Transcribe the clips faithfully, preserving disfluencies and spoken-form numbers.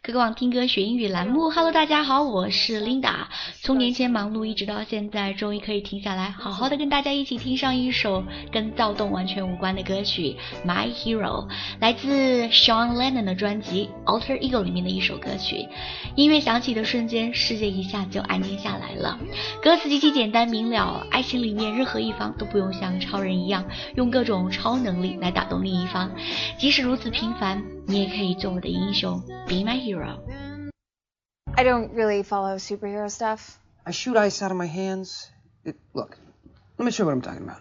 科科网听歌学英语栏目 Hello 大家好，我是 Linda。 从年前忙碌一直到现在，终于可以停下来好好的跟大家一起听上一首跟躁动完全无关的歌曲 My Hero， 来自 Sean Lennon 的专辑 Alter Ego 里面的一首歌曲。音乐响起的瞬间，世界一下就安静下来了。歌词极其简单明了，爱情里面任何一方都不用像超人一样用各种超能力来打动另一方，即使如此平凡，你也可以做我的英雄 Be my hero。 I don't really follow superhero stuff. I shoot ice out of my hands. It, look, let me show you what I'm talking about.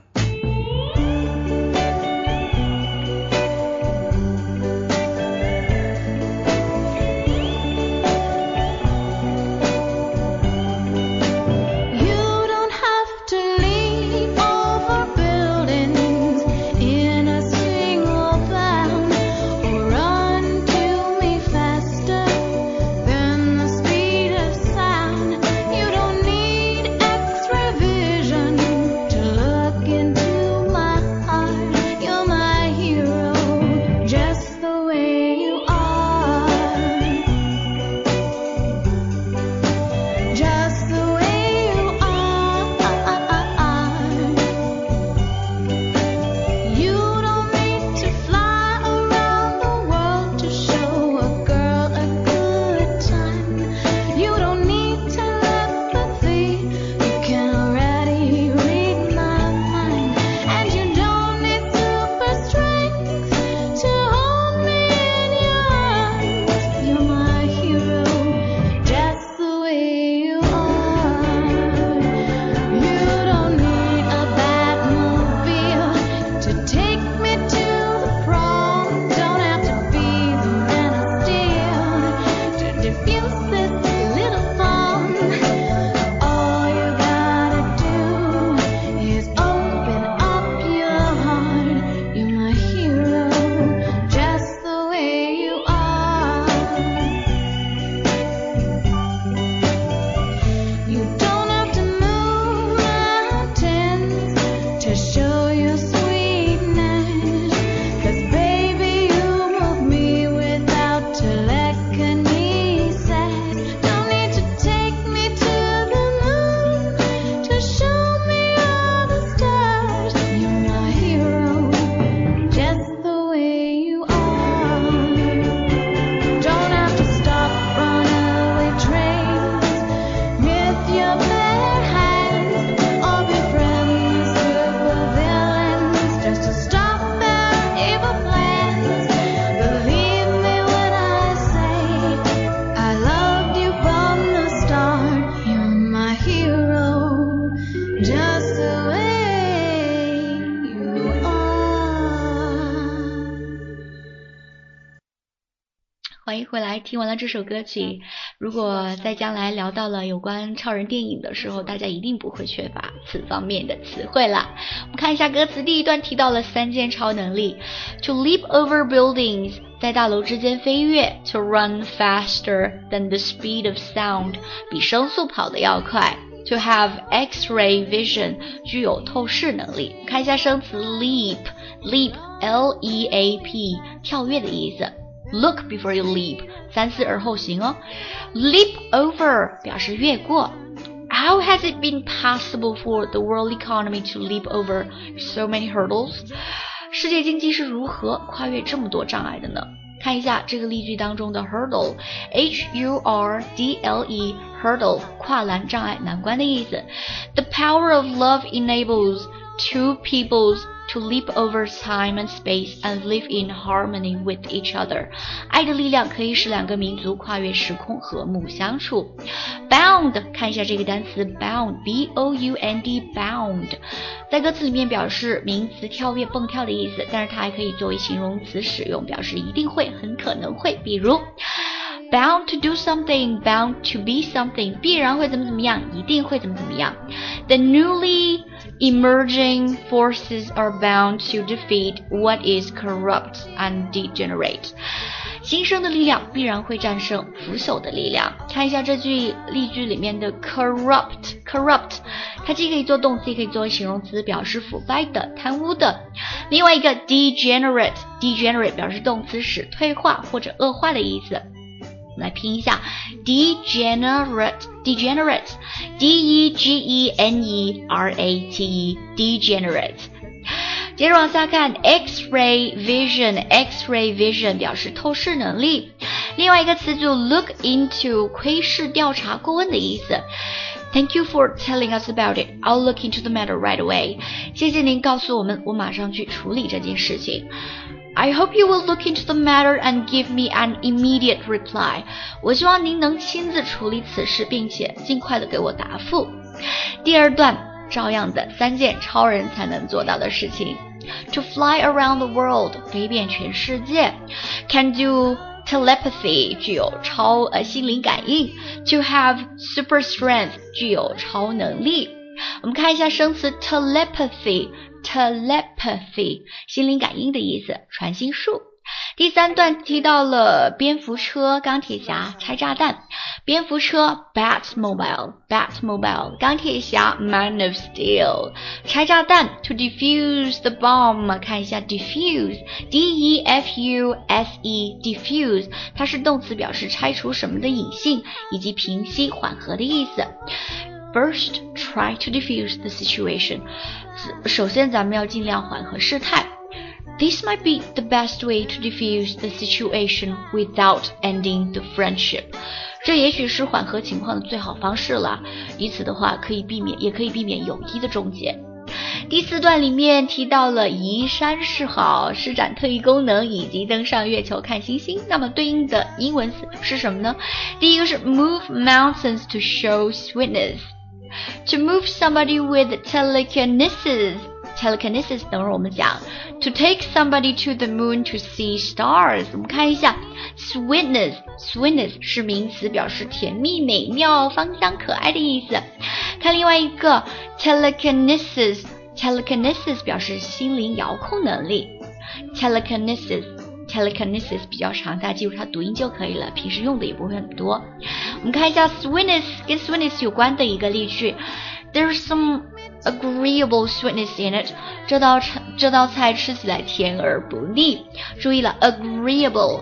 欢迎回来，听完了这首歌曲，如果在将来聊到了有关超人电影的时候，大家一定不会缺乏此方面的词汇啦。我们看一下歌词，第一段提到了三件超能力 To leap over buildings， 在大楼之间飞跃 To run faster than the speed of sound， 比声速跑得要快 To have X-ray vision， 具有透视能力。看一下生词 leap leap L E A P， 跳跃的意思。Look before you leap， 三思而后行哦。Leap over 表示越过。How has it been possible for the world economy to leap over so many hurdles？ 世界经济是如何跨越这么多障碍的呢？看一下这个例句当中的 hurdle H U R D L E hurdle 跨栏障碍难关的意思。The power of love enables two peoples to leap over time and space and live in harmony with each other。 爱的力量可以使两个民族跨越时空和睦相处。 Bound 看一下这个单词 bound B O U N D bound 在歌词里面表示名词跳跃蹦跳的意思，但是它还可以作为形容词使用，表示一定会很可能会，比如bound to do something bound to be something 必然会怎么怎么样，一定会怎么怎么样。 The newly emerging forces are bound to defeat what is corrupt and degenerate。 新生的力量必然会战胜腐朽的力量。看一下这句例句里面的 corrupt corrupt 它既可以做动词也可以作为形容词，表示腐败的贪污的。另外一个 degenerate degenerate 表示动词使退化或者恶化的意思。 我们来拼一下 degenerate degenerate D E G E N E R A T E degenerate。接着往下看 X-ray vision X-ray vision 表示透视能力。另外一个词就 look into 窥视调查过问的意思。Thank you for telling us about it. I'll look into the matter right away. 谢谢您告诉我们，我马上去处理这件事情。I hope you will look into the matter and give me an immediate reply. 我希望您能亲自处理此事，并且尽快的给我答复。第二段照样的三件超人才能做到的事情。To fly around the world 飞遍全世界。Can do telepathy 具有超呃心灵感应。To have super strength 具有超能力。我们看一下生词 telepathy telepathy 心灵感应的意思，传心术。第三段提到了蝙蝠车、钢铁侠、拆炸弹。蝙蝠车 Batmobile Batmobile 钢铁侠 Man of Steel 拆炸弹 To defuse the bomb 看一下 diffuse D E F U S E diffuse 它是动词，表示拆除什么的隐性以及平息缓和的意思。First, try to diffuse the situation 首先咱们要尽量缓和事态。This might be the best way to diffuse the situation without ending the friendship. 这也许是缓和情况的最好方式了，以此的话可以避免，也可以避免友谊的终结。第四段里面提到了移山示好、施展特异功能以及登上月球看星星，那么对应的英文词是什么呢？第一个是 move mountains to show sweetness. To move somebody with telekinesis telekinesis 等会儿我们讲 To take somebody to the moon to see stars 我们看一下 sweetness sweetness 是名词，表示甜蜜、美妙、芳香、可爱的意思。看另外一个 telekinesis telekinesis 表示心灵遥控能力。 telekinesis telekinesis 比较长，大家记住它读音就可以了，平时用的也不会很多。我们看一下 sweetness 跟 sweetness 有关的一个例句。There's some agreeable sweetness in it. 这道这道菜吃起来甜而不腻。注意了 agreeable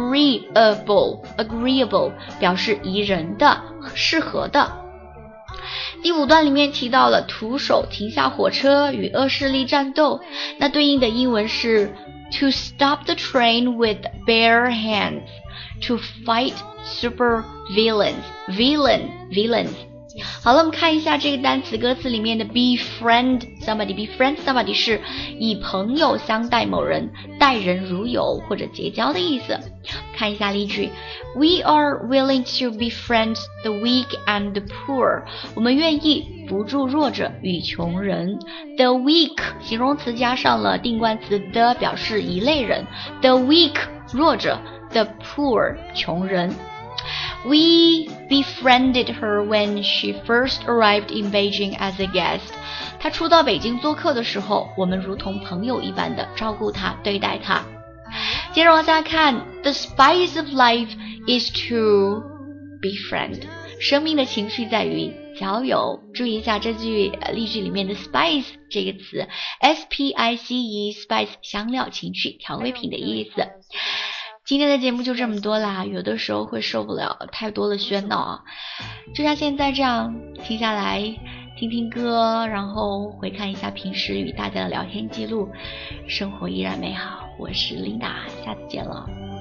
agreeable agreeable 表示宜人的、适合的。第五段里面提到了徒手停下火车与恶势力战斗，那对应的英文是 To stop the train with bare hands. To fight super villains. Villain villains好了，我们看一下这个单词歌词里面的 befriend somebody befriend somebody 是以朋友相待某人，待人如友或者结交的意思。看一下例句 We are willing to befriend the weak and the poor 我们愿意扶助弱者与穷人。 The weak 形容词加上了定冠词 the 表示一类人， The weak 弱者， The poor 穷人。We befriended her when she first arrived in Beijing as a guest. 她初到北京做客的时候，我们如同朋友一般的照顾她，对待她。接着往下看 The spice of life is to befriend. 生命的情趣在于交友。注意一下这句例句里面的 spice 这个词 S P I C E spice 香料、情趣、调味品的意思。今天的节目就这么多啦，有的时候会受不了太多的喧闹啊，就像现在这样停下来听听歌，然后回看一下平时与大家的聊天记录，生活依然美好。我是琳达，下次见了。